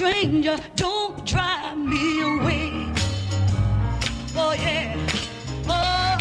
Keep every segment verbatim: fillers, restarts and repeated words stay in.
stranger, don't drive me away. Oh yeah. Oh,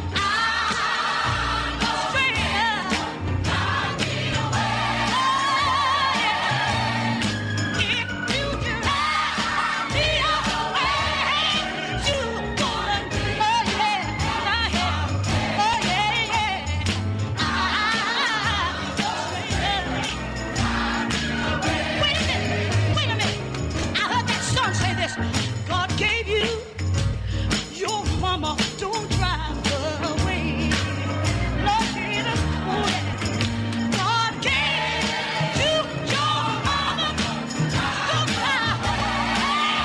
I'm a stranger. Drive me away. Oh yeah. If you drive me away, you gonna be. Oh yeah. I am. Oh yeah, yeah. I'm a stranger. Wait a minute. Wait a minute. I heard that song say this. God gave you your mama, don't drive her away. Lord Jesus, oh yeah. God gave you your mama, don't drive her away.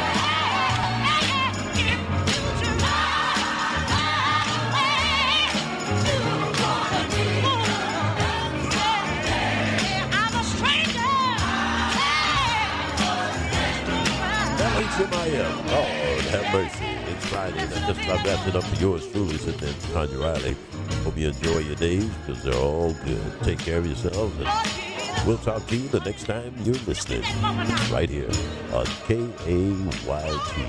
If you drive her away, you're gonna be. I'm a stranger. L H M I M, Lord have mercy. It's Friday, and I just about wrapped it up for yours truly, sitting in Tanya Riley. Hope you enjoy your days, because they're all good. Take care of yourselves, and we'll talk to you the next time you're listening, right here on K A Y T.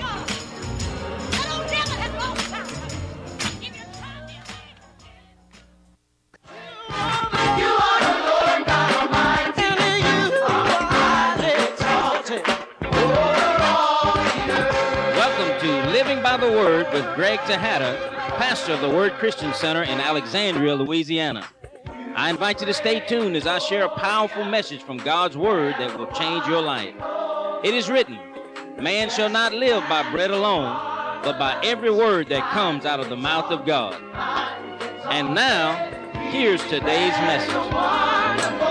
Welcome to Living by the Word with Greg Tejada, pastor of the Word Christian Center in Alexandria, Louisiana. I invite you to stay tuned as I share a powerful message from God's Word that will change your life. It is written, man shall not live by bread alone, but by every word that comes out of the mouth of God. And now, here's today's message.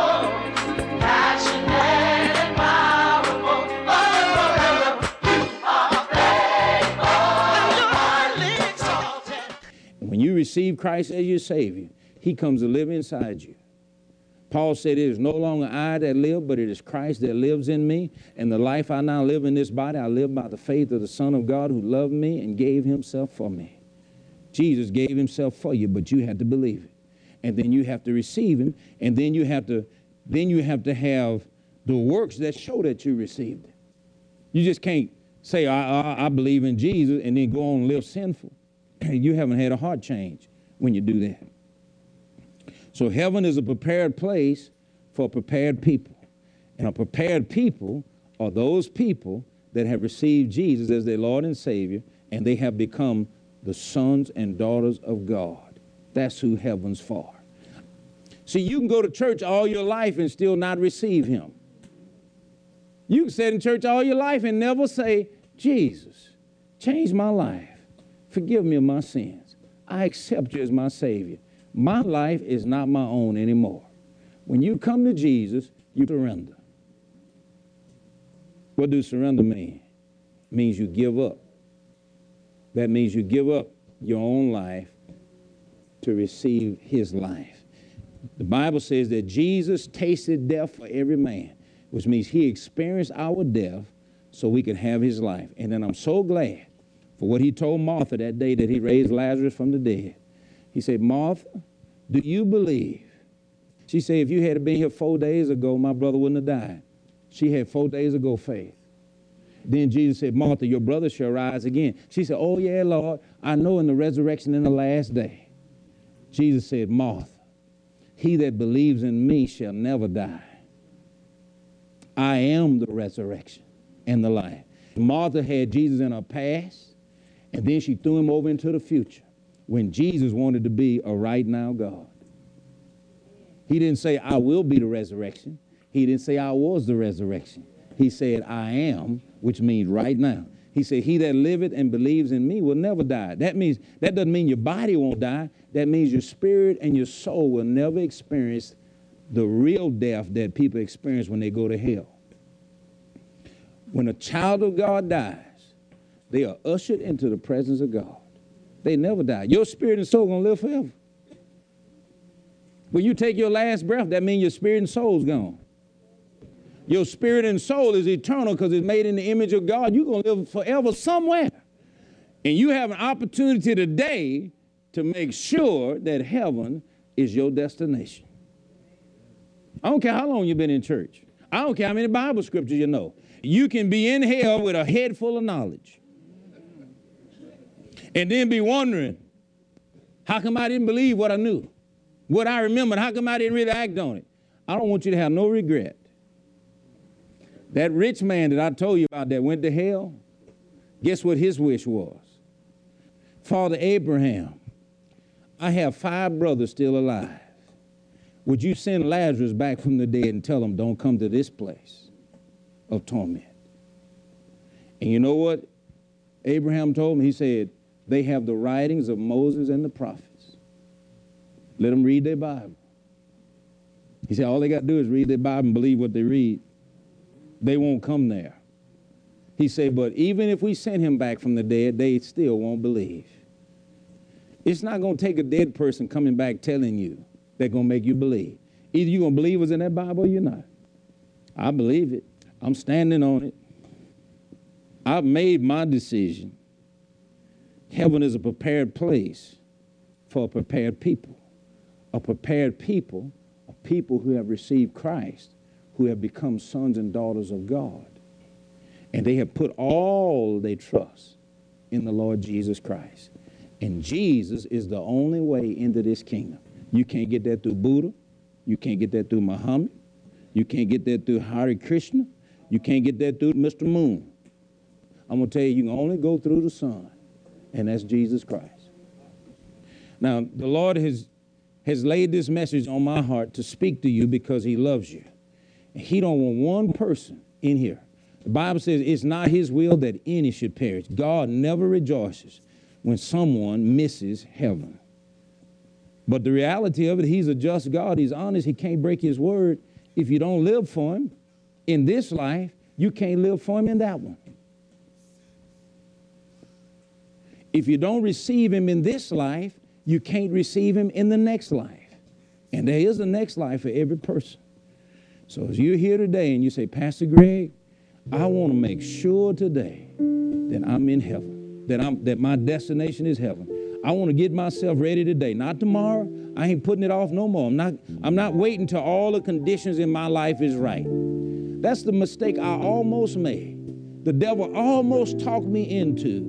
When you receive Christ as your Savior, He comes to live inside you. Paul said, it is no longer I that live, but it is Christ that lives in me. And the life I now live in this body, I live by the faith of the Son of God who loved me and gave Himself for me. Jesus gave Himself for you, but you have to believe it. And then you have to receive Him, and then you have to, then you have to have the works that show that you received it. You just can't say, I, I, I believe in Jesus, and then go on and live sinful. You haven't had a heart change when you do that. So heaven is a prepared place for prepared people. And a prepared people are those people that have received Jesus as their Lord and Savior, and they have become the sons and daughters of God. That's who heaven's for. See, you can go to church all your life and still not receive Him. You can sit in church all your life and never say, Jesus, change my life. Forgive me of my sins. I accept you as my Savior. My life is not my own anymore. When you come to Jesus, you surrender. What does surrender mean? It means you give up. That means you give up your own life to receive His life. The Bible says that Jesus tasted death for every man, which means He experienced our death so we could have His life. And then I'm so glad for what He told Martha that day that He raised Lazarus from the dead. He said, Martha, do you believe? She said, if you had been here four days ago, my brother wouldn't have died. She had four days ago faith. Then Jesus said, Martha, your brother shall rise again. She said, oh yeah, Lord, I know in the resurrection in the last day. Jesus said, Martha, he that believes in me shall never die. I am the resurrection and the life. Martha had Jesus in her past, and then she threw Him over into the future when Jesus wanted to be a right now God. He didn't say, I will be the resurrection. He didn't say, I was the resurrection. He said, I am, which means right now. He said, he that liveth and believes in me will never die. That means, that doesn't mean your body won't die. That means your spirit and your soul will never experience the real death that people experience when they go to hell. When a child of God dies, they are ushered into the presence of God. They never die. Your spirit and soul are going to live forever. When you take your last breath, that means your spirit and soul is gone. Your spirit and soul is eternal because it's made in the image of God. You're going to live forever somewhere. And you have an opportunity today to make sure that heaven is your destination. I don't care how long you've been in church. I don't care how many Bible scriptures you know. You can be in hell with a head full of knowledge and then be wondering, how come I didn't believe what I knew? What I remembered, how come I didn't really act on it? I don't want you to have no regret. That rich man that I told you about that went to hell, guess what his wish was? Father Abraham, I have five brothers still alive. Would you send Lazarus back from the dead and tell them don't come to this place of torment? And you know what Abraham told me? He said, they have the writings of Moses and the prophets. Let them read their Bible. He said, all they got to do is read their Bible and believe what they read. They won't come there. He said, but even if we send him back from the dead, they still won't believe. It's not going to take a dead person coming back telling you they're going to make you believe. Either you're going to believe what's in that Bible or you're not. I believe it. I'm standing on it. I've made my decision. Heaven is a prepared place for a prepared people. A prepared people are people who have received Christ, who have become sons and daughters of God. And they have put all their trust in the Lord Jesus Christ. And Jesus is the only way into this kingdom. You can't get that through Buddha. You can't get that through Muhammad. You can't get that through Hare Krishna. You can't get that through Mister Moon. I'm going to tell you, you can only go through the Son, and that's Jesus Christ. Now, the Lord has, has laid this message on my heart to speak to you because he loves you. And he don't want one person in here. The Bible says it's not his will that any should perish. God never rejoices when someone misses heaven. But the reality of it, he's a just God. He's honest. He can't break his word. If you don't live for him in this life, you can't live for him in that one. If you don't receive him in this life, you can't receive him in the next life. And there is a next life for every person. So as you're here today and you say, Pastor Greg, I want to make sure today that I'm in heaven, that I'm that my destination is heaven. I want to get myself ready today, not tomorrow. I ain't putting it off no more. I'm not, I'm not waiting till all the conditions in my life is right. That's the mistake I almost made. The devil almost talked me into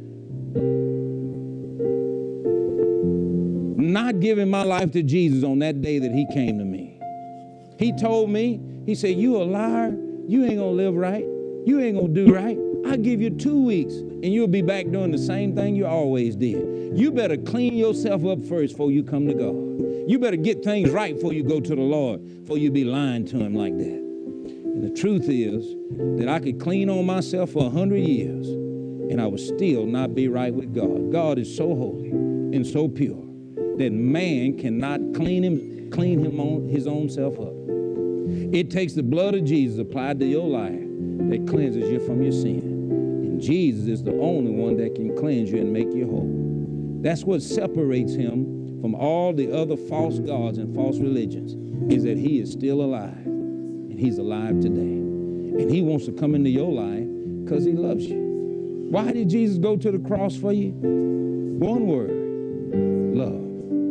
not giving my life to Jesus on that day that he came to me. He told me, he said, you a liar. You ain't going to live right. You ain't going to do right. I'll give you two weeks and you'll be back doing the same thing you always did. You better clean yourself up first before you come to God. You better get things right before you go to the Lord, before you be lying to him like that. And the truth is that I could clean on myself for a hundred years and I would still not be right with God. God is so holy and so pure that man cannot clean him, clean him on his own self up. It takes the blood of Jesus applied to your life that cleanses you from your sin. And Jesus is the only one that can cleanse you and make you whole. That's what separates him from all the other false gods and false religions, is that he is still alive. And he's alive today. And he wants to come into your life because he loves you. Why did Jesus go to the cross for you? One word, love.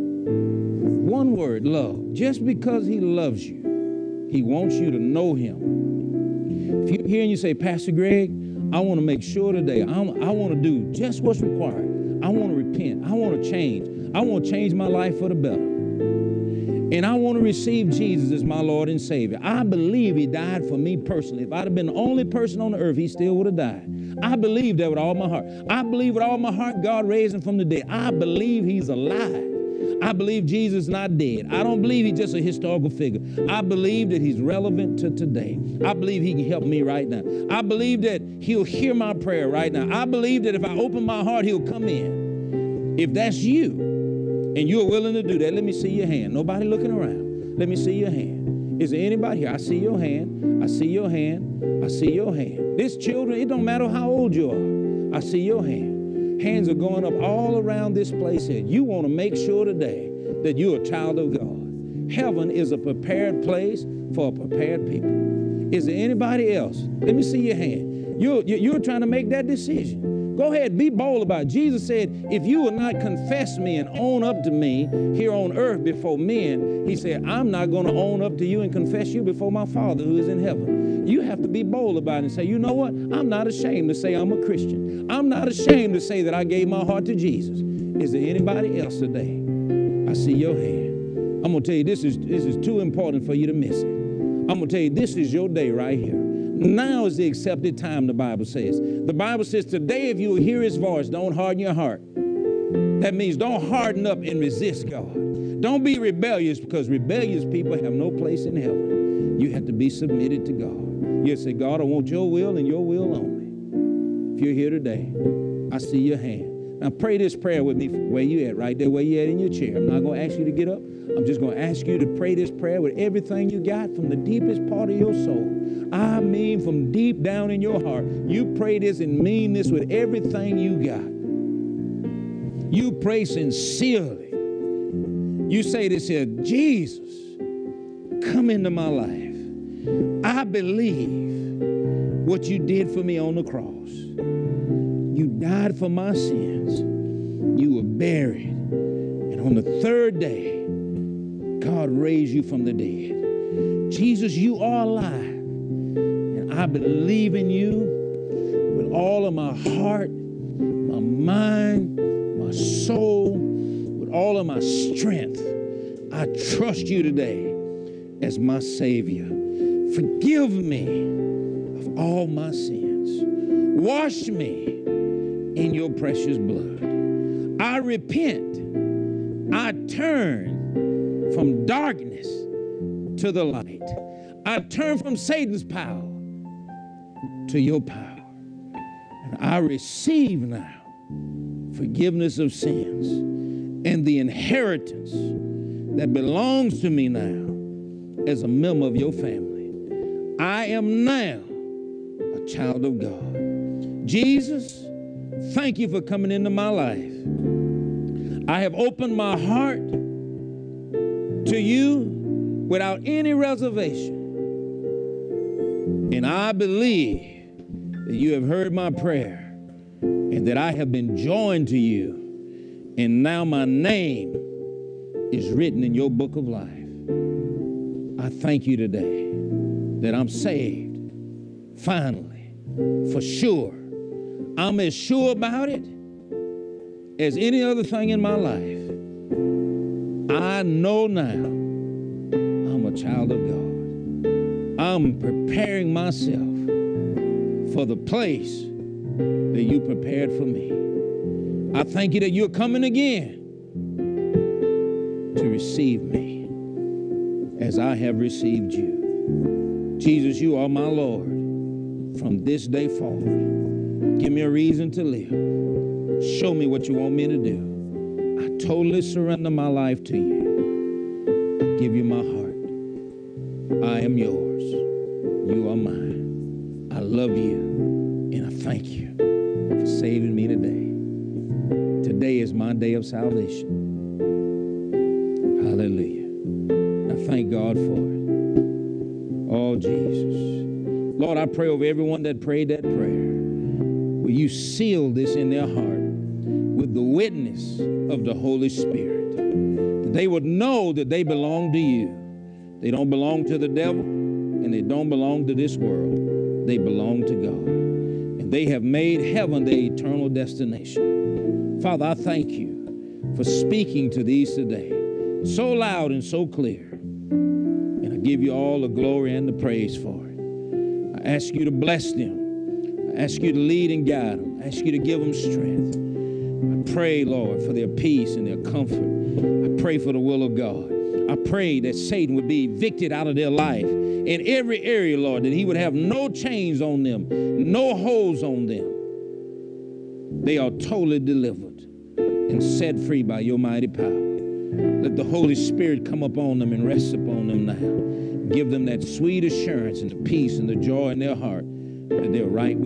One word, love. Just because he loves you, he wants you to know him. If you're here and you say, Pastor Greg, I want to make sure today, I'm, I want to do just what's required. I want to repent. I want to change. I want to change my life for the better. And I want to receive Jesus as my Lord and Savior. I believe he died for me personally. If I'd have been the only person on the earth, he still would have died. I believe that with all my heart. I believe with all my heart God raised him from the dead. I believe he's alive. I believe Jesus is not dead. I don't believe he's just a historical figure. I believe that he's relevant to today. I believe he can help me right now. I believe that he'll hear my prayer right now. I believe that if I open my heart, he'll come in. If that's you and you're willing to do that, let me see your hand. Nobody looking around. Let me see your hand. Is there anybody here? I see your hand. I see your hand. I see your hand. This children, it don't matter how old you are. I see your hand. Hands are going up all around this place here. You want to make sure today that you're a child of God. Heaven is a prepared place for a prepared people. Is there anybody else? Let me see your hand. You're, you're trying to make that decision. Go ahead, be bold about it. Jesus said, if you will not confess me and own up to me here on earth before men, he said, I'm not going to own up to you and confess you before my Father who is in heaven. You have to be bold about it and say, you know what? I'm not ashamed to say I'm a Christian. I'm not ashamed to say that I gave my heart to Jesus. Is there anybody else today? I see your hand. I'm going to tell you, this is, this is too important for you to miss it. I'm going to tell you, this is your day right here. Now is the accepted time, the Bible says. The Bible says, today if you will hear his voice, don't harden your heart. That means don't harden up and resist God. Don't be rebellious, because rebellious people have no place in heaven. You have to be submitted to God. You say, God, I want your will and your will only. If you're here today, I see your hand. Now pray this prayer with me where you at, right there where you at in your chair. I'm not going to ask you to get up. I'm just going to ask you to pray this prayer with everything you got from the deepest part of your soul. I mean from deep down in your heart. You pray this and mean this with everything you got. You pray sincerely. You say this here, Jesus, come into my life. I believe what you did for me on the cross. You died for my sins. You were buried. And on the third day, God raised you from the dead. Jesus, you are alive. And I believe in you with all of my heart, my mind, my soul, with all of my strength. I trust you today as my Savior. Forgive me of all my sins. Wash me in your precious blood. I repent. I turn from darkness to the light. I turn from Satan's power to your power. And I receive now forgiveness of sins and the inheritance that belongs to me now as a member of your family. I am now a child of God. Jesus, thank you for coming into my life. I have opened my heart to you without any reservation. And I believe that you have heard my prayer and that I have been joined to you. And now my name is written in your book of life. I thank you today that I'm saved, finally, for sure. I'm as sure about it as any other thing in my life. I know now I'm a child of God. I'm preparing myself for the place that you prepared for me. I thank you that you're coming again to receive me as I have received you. Jesus, you are my Lord from this day forward. Give me a reason to live. Show me what you want me to do. I totally surrender my life to you. I give you my heart. I am yours. You are mine. I love you, and I thank you for saving me today. Today is my day of salvation. Hallelujah. I thank God for it. Oh, Jesus. Lord, I pray over everyone that prayed that prayer. Will you seal this in their heart with the witness of the Holy Spirit? That they would know that they belong to you. They don't belong to the devil, and they don't belong to this world. They belong to God. And they have made heaven their eternal destination. Father, I thank you for speaking to these today so loud and so clear. And I give you all the glory and the praise for it. I ask you to bless them. I ask you to lead and guide them. I ask you to give them strength. I pray, Lord, for their peace and their comfort. I pray for the will of God. I pray that Satan would be evicted out of their life in every area, Lord, that he would have no chains on them, no holds on them. They are totally delivered and set free by your mighty power. Let the Holy Spirit come upon them and rest upon them now. Give them that sweet assurance and the peace and the joy in their heart that they're right with